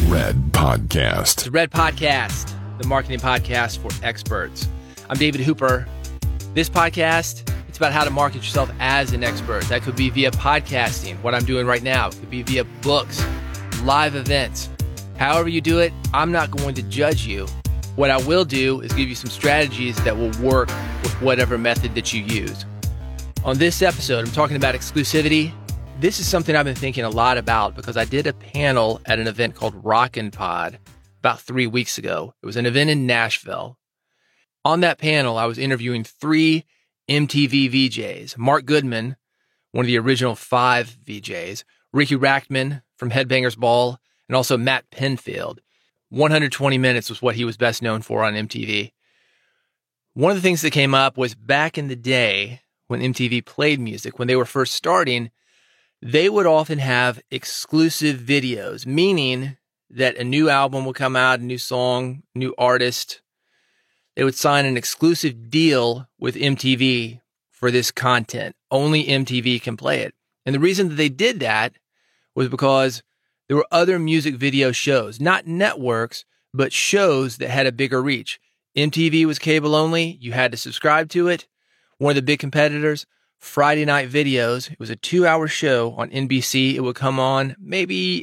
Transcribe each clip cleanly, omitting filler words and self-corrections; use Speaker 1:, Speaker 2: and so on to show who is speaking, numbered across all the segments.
Speaker 1: Red Podcast.
Speaker 2: It's the Red Podcast, the marketing podcast for experts. I'm David Hooper. This podcast, it's about how to market yourself as an expert. That could be via podcasting, what I'm doing right now. It could be via books, live events. However you do it, I'm not going to judge you. What I will do is give you some strategies that will work with whatever method that you use. On this episode, I'm talking about exclusivity. This is something I've been thinking a lot about because I did a panel at an event called Rockin' Pod about 3 weeks ago. It was an event in Nashville. On that panel, I was interviewing 3 MTV VJs. Mark Goodman, one of the original 5 VJs, Riki Rachtman from Headbangers Ball, and also Matt Pinfield. 120 minutes was what he was best known for on MTV. One of the things that came up was back in the day when MTV played music, when they were first starting, they would often have exclusive videos, meaning that a new album would come out, a new song, new artist. They would sign an exclusive deal with MTV for this content. Only MTV can play it. And the reason that they did that was because there were other music video shows, not networks, but shows that had a bigger reach. MTV was cable only. You had to subscribe to it. One of the big competitors, Friday Night Videos. It was a 2-hour show on NBC. It would come on maybe,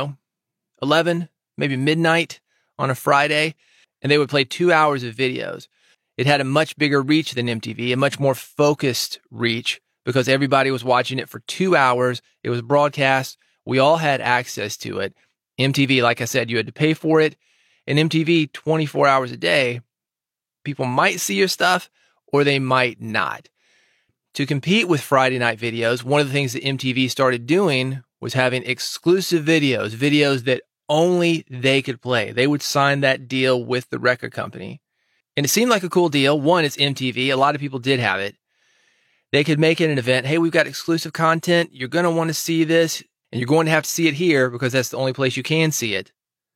Speaker 2: 11, maybe midnight on a Friday, and they would play 2 hours of videos. It had a much bigger reach than MTV, a much more focused reach because everybody was watching it for 2 hours. It was broadcast. We all had access to it. MTV, like I said, you had to pay for it. And MTV, 24 hours a day, people might see your stuff or they might not. To compete with Friday Night Videos, one of the things that MTV started doing was having exclusive videos that only they could play. They would sign that deal with the record company. And it seemed like a cool deal. One, it's MTV. A lot of people did have it. They could make it an event. Hey, we've got exclusive content. You're going to want to see this, and you're going to have to see it here because that's the only place you can see it.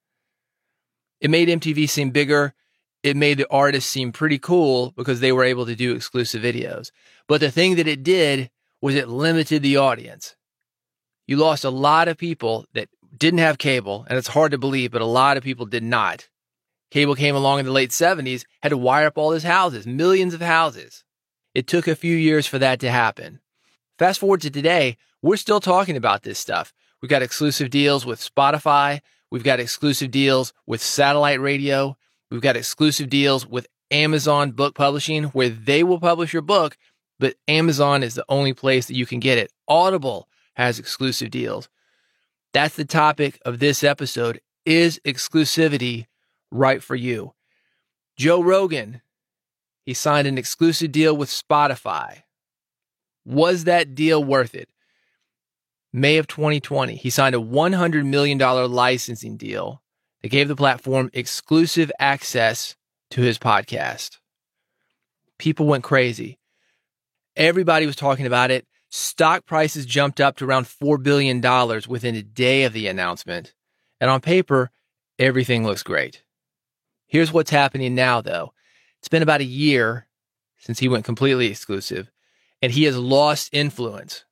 Speaker 2: It made MTV seem bigger. It made the artists seem pretty cool because they were able to do exclusive videos. But the thing that it did was it limited the audience. You lost a lot of people that didn't have cable, and it's hard to believe, but a lot of people did not. Cable came along in the late 70s, had to wire up all these houses, millions of houses. It took a few years for that to happen. Fast forward to today, we're still talking about this stuff. We've got exclusive deals with Spotify. We've got exclusive deals with satellite radio. We've got exclusive deals with Amazon Book Publishing where they will publish your book, but Amazon is the only place that you can get it. Audible has exclusive deals. That's the topic of this episode. Is exclusivity right for you? Joe Rogan, he signed an exclusive deal with Spotify. Was that deal worth it? May of 2020, he signed a $100 million licensing deal that gave the platform exclusive access to his podcast. People went crazy. Everybody was talking about it. Stock prices jumped up to around $4 billion within a day of the announcement. And on paper, everything looks great. Here's what's happening now, though. It's been about a year since he went completely exclusive, and he has lost influence.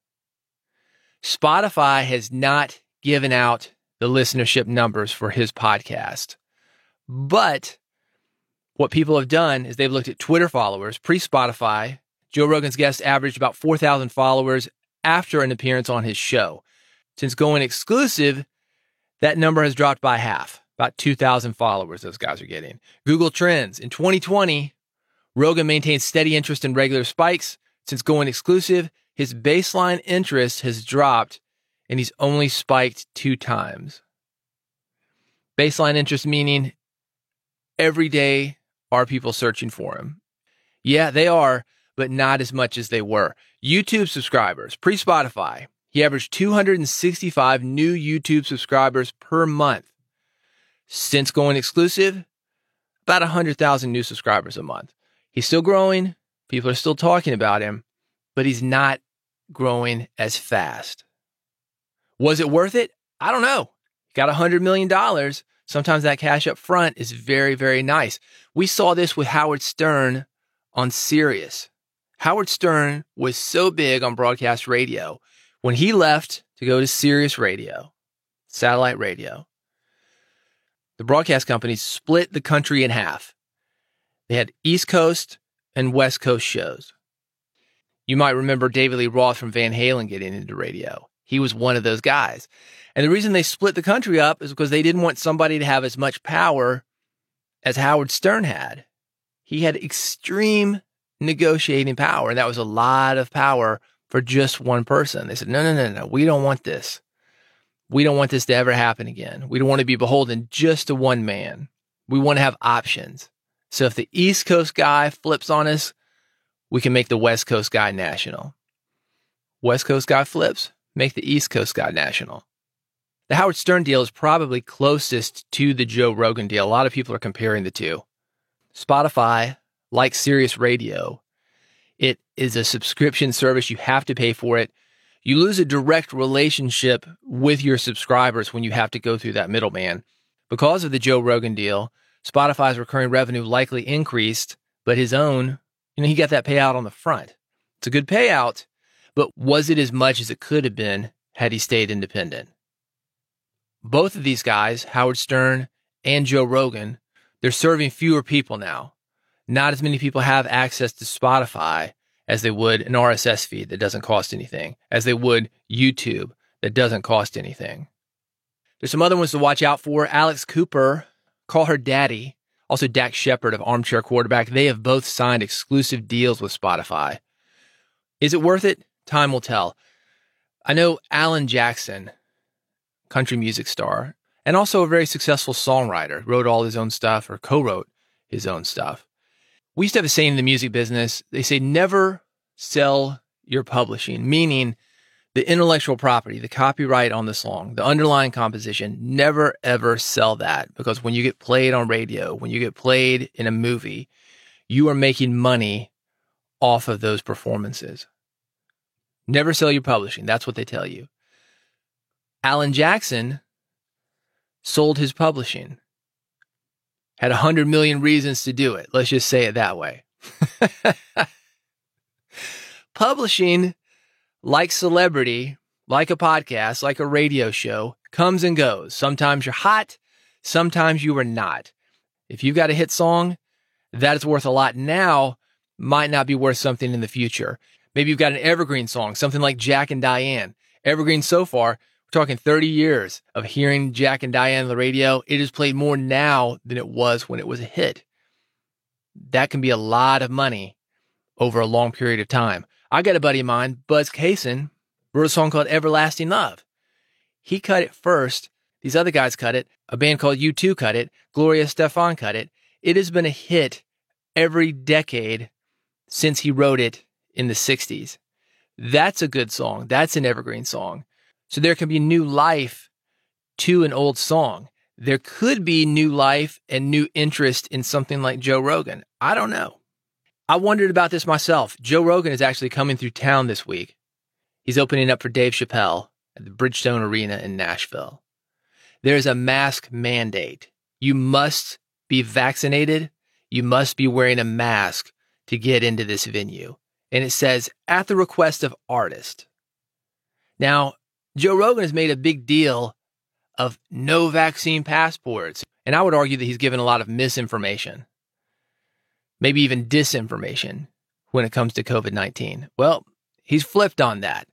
Speaker 2: Spotify has not given out the listenership numbers for his podcast. But what people have done is they've looked at Twitter followers. Pre-Spotify, Joe Rogan's guest averaged about 4,000 followers after an appearance on his show. Since going exclusive, that number has dropped by half, about 2,000 followers those guys are getting. Google Trends. In 2020, Rogan maintained steady interest in regular spikes. Since going exclusive, his baseline interest has dropped, and he's only spiked 2 times. Baseline interest meaning every day are people searching for him. Yeah, they are, but not as much as they were. YouTube subscribers, pre-Spotify, he averaged 265 new YouTube subscribers per month. Since going exclusive, about 100,000 new subscribers a month. He's still growing. People are still talking about him, but he's not growing as fast. Was it worth it? I don't know. Got $100 million. Sometimes that cash up front is very, very nice. We saw this with Howard Stern on Sirius. Howard Stern was so big on broadcast radio. When he left to go to Sirius Radio, satellite radio, the broadcast companies split the country in half. They had East Coast and West Coast shows. You might remember David Lee Roth from Van Halen getting into radio. He was one of those guys. And the reason they split the country up is because they didn't want somebody to have as much power as Howard Stern had. He had extreme negotiating power, and that was a lot of power for just one person. They said, no, we don't want this. We don't want this to ever happen again. We don't want to be beholden just to one man. We want to have options. So if the East Coast guy flips on us, we can make the West Coast guy national. West Coast guy flips, make the East Coast guy national. The Howard Stern deal is probably closest to the Joe Rogan deal. A lot of people are comparing the two. Spotify, like Sirius Radio, it is a subscription service. You have to pay for it. You lose a direct relationship with your subscribers when you have to go through that middleman. Because of the Joe Rogan deal, Spotify's recurring revenue likely increased, but his own, he got that payout on the front. It's a good payout, but was it as much as it could have been had he stayed independent? Both of these guys, Howard Stern and Joe Rogan, they're serving fewer people now. Not as many people have access to Spotify as they would an RSS feed that doesn't cost anything, as they would YouTube that doesn't cost anything. There's some other ones to watch out for. Alex Cooper, call her daddy. Also, Dak Shepard of Armchair Quarterback. They have both signed exclusive deals with Spotify. Is it worth it? Time will tell. I know Alan Jackson, country music star, and also a very successful songwriter, wrote all his own stuff or co-wrote his own stuff. We used to have a saying in the music business. They say, never sell your publishing, meaning the intellectual property, the copyright on the song, the underlying composition, never, ever sell that. Because when you get played on radio, when you get played in a movie, you are making money off of those performances. Never sell your publishing. That's what they tell you. Alan Jackson sold his publishing. Had 100 million reasons to do it. Let's just say it that way. Publishing, like celebrity, like a podcast, like a radio show, comes and goes. Sometimes you're hot, sometimes you are not. If you've got a hit song, that is worth a lot now, might not be worth something in the future. Maybe you've got an evergreen song, something like Jack and Diane. Evergreen so far, we're talking 30 years of hearing Jack and Diane on the radio. It is played more now than it was when it was a hit. That can be a lot of money over a long period of time. I got a buddy of mine, Buzz Cason, wrote a song called Everlasting Love. He cut it first. These other guys cut it. A band called U2 cut it. Gloria Estefan cut it. It has been a hit every decade since he wrote it in the 60s. That's a good song. That's an evergreen song. So there can be new life to an old song. There could be new life and new interest in something like Joe Rogan. I don't know. I wondered about this myself. Joe Rogan is actually coming through town this week. He's opening up for Dave Chappelle at the Bridgestone Arena in Nashville. There's a mask mandate. You must be vaccinated. You must be wearing a mask to get into this venue. And it says, at the request of artist. Now, Joe Rogan has made a big deal of no vaccine passports. And I would argue that he's given a lot of misinformation, maybe even disinformation when it comes to COVID-19. Well, he's flipped on that.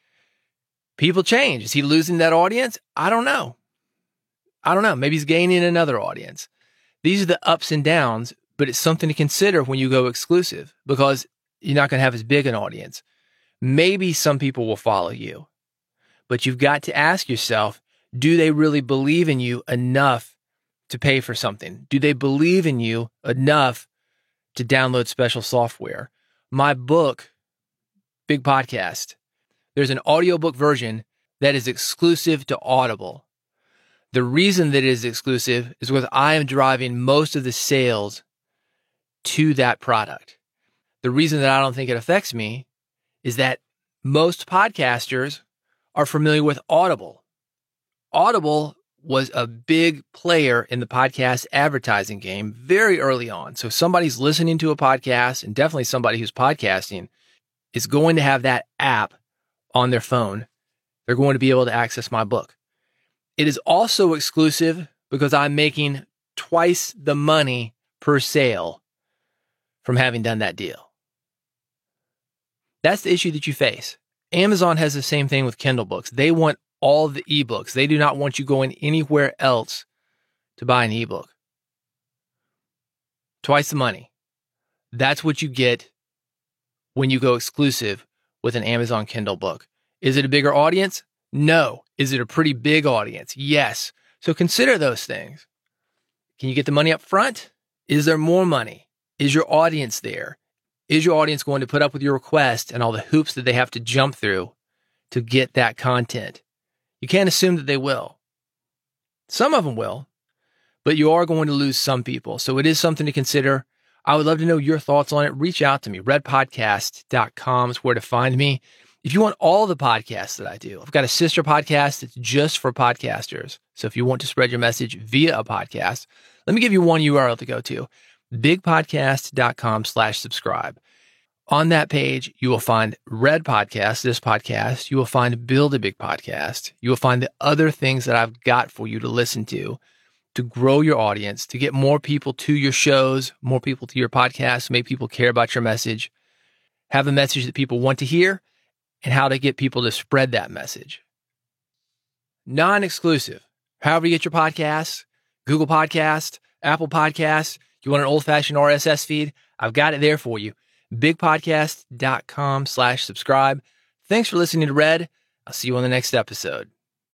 Speaker 2: People change. Is he losing that audience? I don't know. Maybe he's gaining another audience. These are the ups and downs, but it's something to consider when you go exclusive because you're not going to have as big an audience. Maybe some people will follow you. But you've got to ask yourself, do they really believe in you enough to pay for something? Do they believe in you enough to download special software? My book, Big Podcast, there's an audiobook version that is exclusive to Audible. The reason that it is exclusive is because I am driving most of the sales to that product. The reason that I don't think it affects me is that most podcasters are familiar with Audible. Audible was a big player in the podcast advertising game very early on. So if somebody's listening to a podcast, and definitely somebody who's podcasting, is going to have that app on their phone. They're going to be able to access my book. It is also exclusive because I'm making twice the money per sale from having done that deal. That's the issue that you face. Amazon has the same thing with Kindle books. They want all the ebooks. They do not want you going anywhere else to buy an ebook. Twice the money. That's what you get when you go exclusive with an Amazon Kindle book. Is it a bigger audience? No. Is it a pretty big audience? Yes. So consider those things. Can you get the money up front? Is there more money? Is your audience there? Is your audience going to put up with your request and all the hoops that they have to jump through to get that content? You can't assume that they will. Some of them will, but you are going to lose some people. So it is something to consider. I would love to know your thoughts on it. Reach out to me. redpodcast.com is where to find me. If you want all the podcasts that I do, I've got a sister podcast that's just for podcasters. So if you want to spread your message via a podcast, let me give you one URL to go to, bigpodcast.com/subscribe. On that page, you will find Red Podcast, this podcast. You will find Build a Big Podcast. You will find the other things that I've got for you to listen to grow your audience, to get more people to your shows, more people to your podcasts, make people care about your message, have a message that people want to hear, and how to get people to spread that message. Non-exclusive. However you get your podcasts, Google Podcast, Apple Podcasts, you want an old-fashioned RSS feed, I've got it there for you. bigpodcast.com/subscribe. Thanks for listening to Red. I'll see you on the next episode.